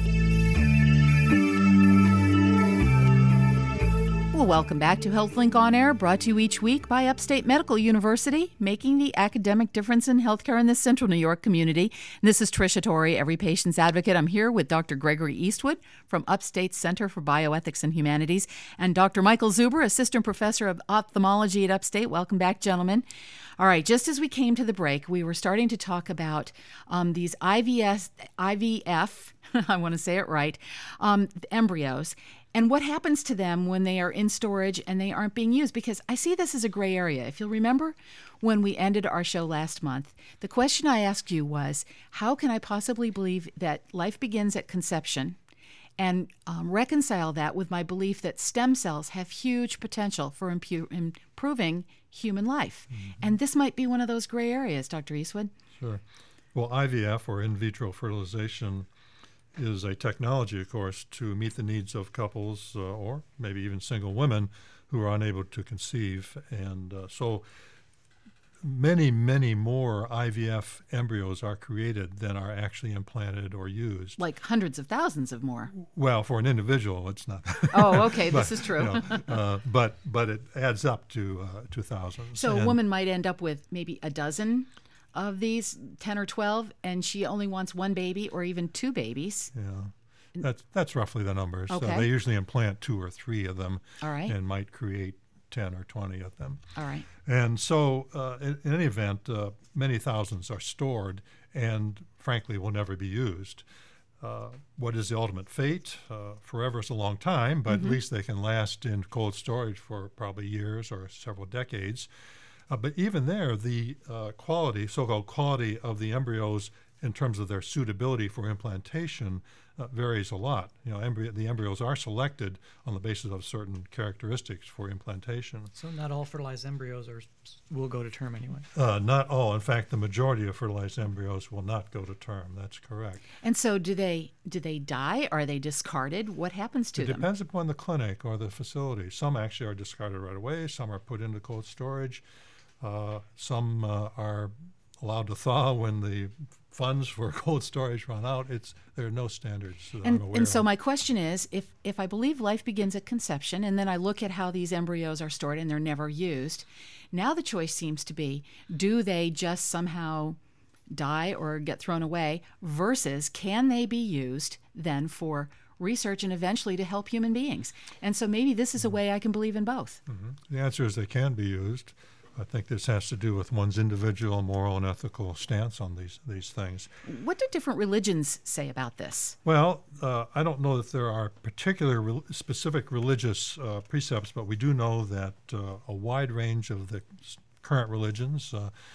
Well, welcome back to HealthLink On Air, brought to you each week by Upstate Medical University, making the academic difference in healthcare in the Central New York community. And this is Tricia Torrey, Every Patient's Advocate. I'm here with Dr. Gregory Eastwood from Upstate Center for Bioethics and Humanities, and Dr. Michael Zuber, Assistant Professor of Ophthalmology at Upstate. Welcome back, gentlemen. All right, just as we came to the break, we were starting to talk about these IVF, I want to say it right, embryos, and what happens to them when they are in storage and they aren't being used, because I see this as a gray area. If you'll remember when we ended our show last month, the question I asked you was, how can I possibly believe that life begins at conception and reconcile that with my belief that stem cells have huge potential for improving human life? Mm-hmm. And this might be one of those gray areas, Dr. Eastwood. Sure. Well, IVF, or in vitro fertilization, is a technology, of course, to meet the needs of couples or maybe even single women who are unable to conceive. And so many, many more IVF embryos are created than are actually implanted or used. Like hundreds of thousands of more. Well, for an individual, it's not. Oh, okay, but, this is true. But it adds up to thousands. So a woman might end up with maybe a dozen of these, 10 or 12, and she only wants one baby or even two babies. Yeah, that's roughly the numbers. Okay. So they usually implant 2 or 3 of them. All right. And might create 10 or 20 of them. All right. And so in any event, many thousands are stored and frankly will never be used. What is the ultimate fate? Forever is a long time, but at least they can last in cold storage for probably years or several decades. But even there, the quality, so-called quality of the embryos in terms of their suitability for implantation varies a lot. You know, the embryos are selected on the basis of certain characteristics for implantation. So not all fertilized embryos will go to term anyway? Not all. In fact, the majority of fertilized embryos will not go to term. That's correct. And so do they die? Are they discarded? What happens to them? It depends upon the clinic or the facility. Some actually are discarded right away. Some are put into cold storage. Some are allowed to thaw when the funds for cold storage run out. There are no standards that I'm aware and so of. my question is, if I believe life begins at conception, and then I look at how these embryos are stored and they're never used, now the choice seems to be, do they just somehow die or get thrown away, versus can they be used then for research and eventually to help human beings? And so maybe this is a way I can believe in both. Mm-hmm. The answer is they can be used. I think this has to do with one's individual moral and ethical stance on these things. What do different religions say about this? Well, I don't know that there are particular specific religious precepts, but we do know that a wide range of the current religions,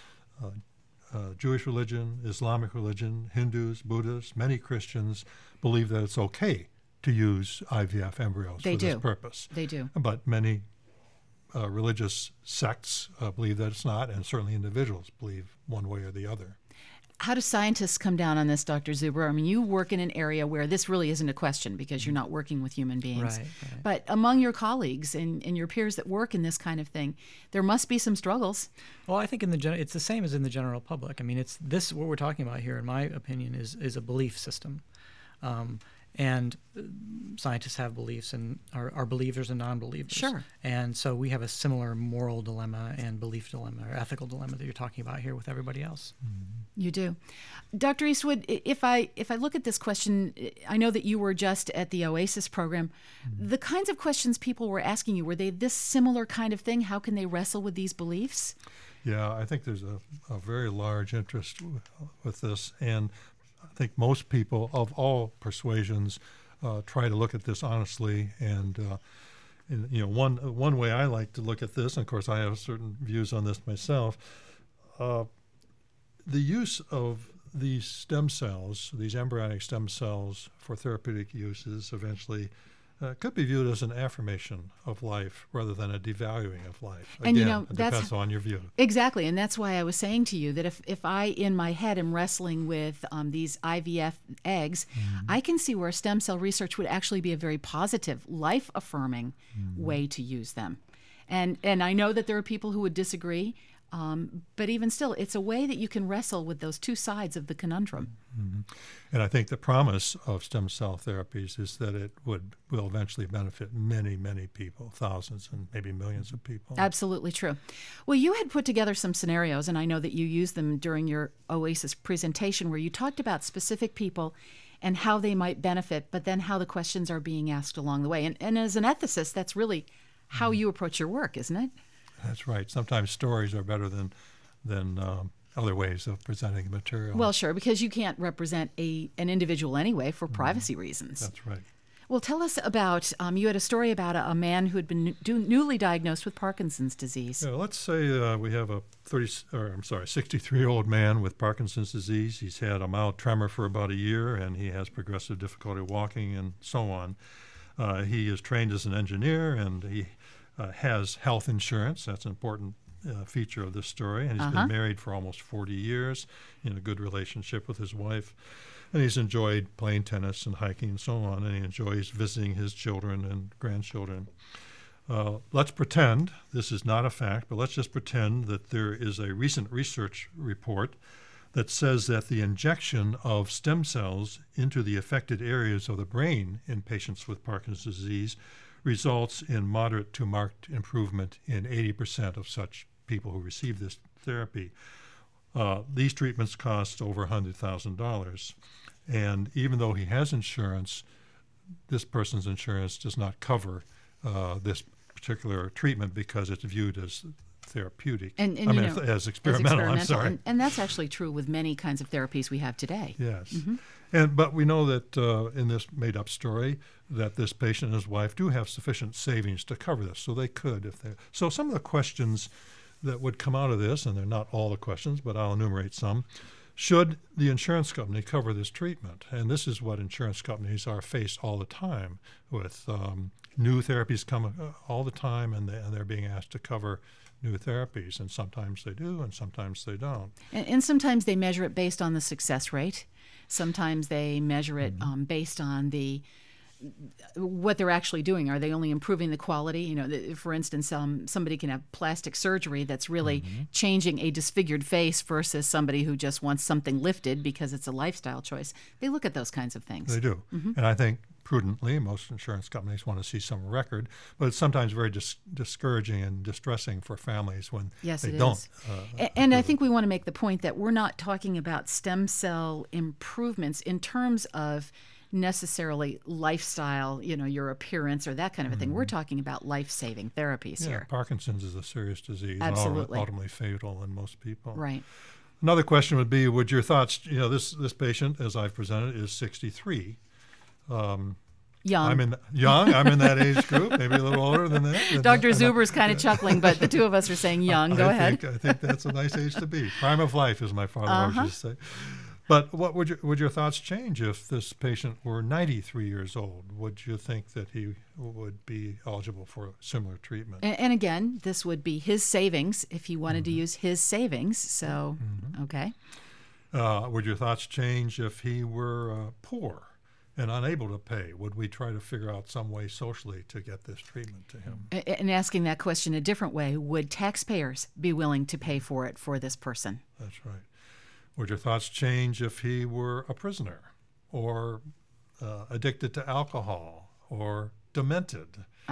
Jewish religion, Islamic religion, Hindus, Buddhists, many Christians believe that it's okay to use IVF embryos for this purpose. They do. But many religious sects believe that it's not, and certainly individuals believe one way or the other. How do scientists come down on this, Dr. Zuber? I mean, you work in an area where this really isn't a question because you're not working with human beings. Right. But among your colleagues and your peers that work in this kind of thing, there must be some struggles. Well, I think it's the same as in the general public. I mean, what we're talking about here, in my opinion, is a belief system. And scientists have beliefs and are believers and non-believers. Sure. And so we have a similar moral dilemma and belief dilemma or ethical dilemma that you're talking about here with everybody else. You do. Dr. Eastwood, if I look at this question, I know that you were just at the OASIS program. The kinds of questions people were asking you, were they this similar kind of thing? How can they wrestle with these beliefs? Yeah, I think there's a very large interest with this, and I think most people of all persuasions try to look at this honestly, and one way I like to look at this, and of course I have certain views on this myself, the use of these stem cells, these embryonic stem cells for therapeutic uses eventually could be viewed as an affirmation of life rather than a devaluing of life. And Again, it depends on your view. Exactly, and that's why I was saying to you that if I, in my head, am wrestling with these IVF eggs, I can see where stem cell research would actually be a very positive, life-affirming way to use them. And I know that there are people who would disagree. But even still, it's a way that you can wrestle with those two sides of the conundrum. Mm-hmm. And I think the promise of stem cell therapies is that it will eventually benefit many, many people, thousands and maybe millions of people. Absolutely true. Well, you had put together some scenarios, and I know that you used them during your OASIS presentation, where you talked about specific people and how they might benefit, but then how the questions are being asked along the way. And as an ethicist, that's really how you approach your work, isn't it? That's right. Sometimes stories are better than other ways of presenting the material. Well, sure, because you can't represent an individual anyway for privacy reasons. That's right. Well, tell us about, you had a story about a man who had been newly diagnosed with Parkinson's disease. Yeah, let's say we have a 63-year-old man with Parkinson's disease. He's had a mild tremor for about a year, and he has progressive difficulty walking and so on. He is trained as an engineer, and he has health insurance. That's an important feature of this story. And he's been married for almost 40 years, in a good relationship with his wife. And he's enjoyed playing tennis and hiking and so on, and he enjoys visiting his children and grandchildren. Let's pretend, this is not a fact, but let's just pretend that there is a recent research report that says that the injection of stem cells into the affected areas of the brain in patients with Parkinson's disease results in moderate to marked improvement in 80% of such people who receive this therapy. These treatments cost over $100,000. And even though he has insurance, this person's insurance does not cover this particular treatment because it's viewed as therapeutic. As experimental. I'm sorry. And that's actually true with many kinds of therapies we have today. Yes. But we know that in this made-up story that this patient and his wife do have sufficient savings to cover this, so they could if they. So some of the questions that would come out of this, and they're not all the questions, but I'll enumerate some. Should the insurance company cover this treatment? And this is what insurance companies are faced all the time with. New therapies come all the time, and they're being asked to cover new therapies, and sometimes they do, and sometimes they don't. And sometimes they measure it based on the success rate. Sometimes they measure it based on what they're actually doing. Are they only improving the quality? For instance, somebody can have plastic surgery that's really changing a disfigured face versus somebody who just wants something lifted because it's a lifestyle choice. They look at those kinds of things. They do. And I think prudently, most insurance companies want to see some record, but it's sometimes very discouraging and distressing for families when they don't. And I think we want to make the point that we're not talking about stem cell improvements in terms of necessarily lifestyle, your appearance or that kind of a thing. We're talking about life-saving therapies here. Parkinson's is a serious disease, Absolutely. And ultimately fatal in most people. Right. Another question would be, would your thoughts, this patient, as I've presented, is 63. Young. I'm in that age group, maybe a little older than that. Dr. Zuber's kind of chuckling, but the two of us are saying young. Go ahead. I think that's a nice age to be. Prime of life, as my father always used to say. But what would your thoughts change if this patient were 93 years old? Would you think that he would be eligible for similar treatment? And again, this would be his savings if he wanted to use his savings. So, okay. Would your thoughts change if he were poor and unable to pay? Would we try to figure out some way socially to get this treatment to him? And asking that question a different way, would taxpayers be willing to pay for it for this person? That's right. Would your thoughts change if he were a prisoner or addicted to alcohol or demented?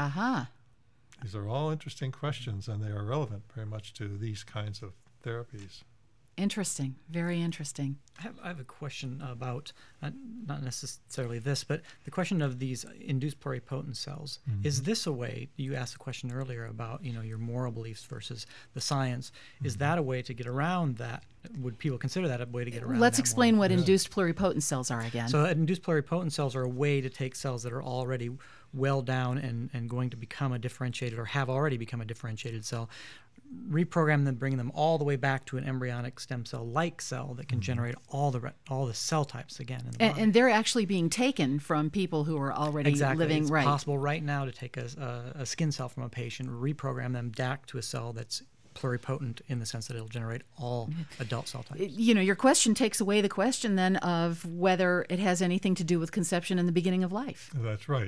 These are all interesting questions, and they are relevant very much to these kinds of therapies. Interesting. Very interesting. I have a question about, not necessarily this, but the question of these induced pluripotent cells. Is this a way, you asked a question earlier about, your moral beliefs versus the science. Is that a way to get around that? Would people consider that a way to get around that? Let's explain what induced pluripotent cells are again. So induced pluripotent cells are a way to take cells that are already well down and going to become a differentiated or have already become a differentiated cell, reprogram them, bring them all the way back to an embryonic stem cell-like cell that can generate all the cell types again in the body. And they're actually being taken from people who are already living It's right. possible right now to take a skin cell from a patient, reprogram them back to a cell that's pluripotent in the sense that it'll generate all adult cell types. Your question takes away the question then of whether it has anything to do with conception and the beginning of life. That's right.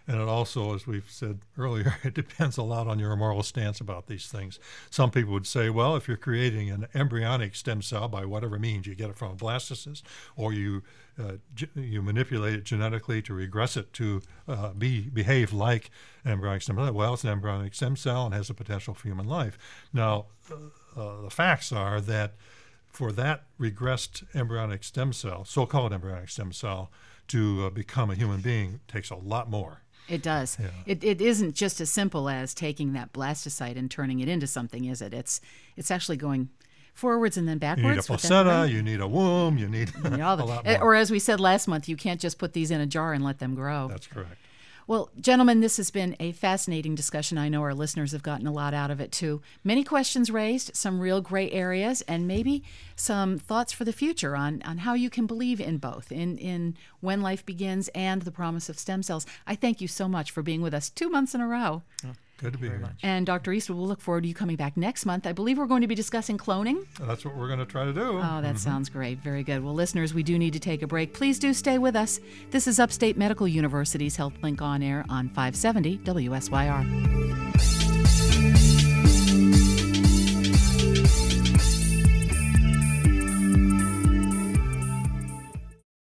And it also, as we've said earlier, it depends a lot on your moral stance about these things. Some people would say, well, if you're creating an embryonic stem cell by whatever means, you get it from a blastocyst, or you manipulate it genetically to regress it to behave like an embryonic stem cell. Well, it's an embryonic stem cell and has the potential for human life. Now, the facts are that for that regressed embryonic stem cell, so-called embryonic stem cell, to become a human being takes a lot more. It does. Yeah. It isn't just as simple as taking that blastocyte and turning it into something, is it? It's actually going forwards and then backwards. You need a placenta, you need a womb, you need a lot more. Or as we said last month, you can't just put these in a jar and let them grow. That's correct. Well, gentlemen, this has been a fascinating discussion. I know our listeners have gotten a lot out of it, too. Many questions raised, some real gray areas, and maybe some thoughts for the future on how you can believe in both, in when life begins and the promise of stem cells. I thank you so much for being with us 2 months in a row. Good to be here. And Dr. Eastwood, we'll look forward to you coming back next month. I believe we're going to be discussing cloning. That's what we're going to try to do. Oh, that sounds great. Very good. Well, listeners, we do need to take a break. Please do stay with us. This is Upstate Medical University's HealthLink On Air on 570 WSYR.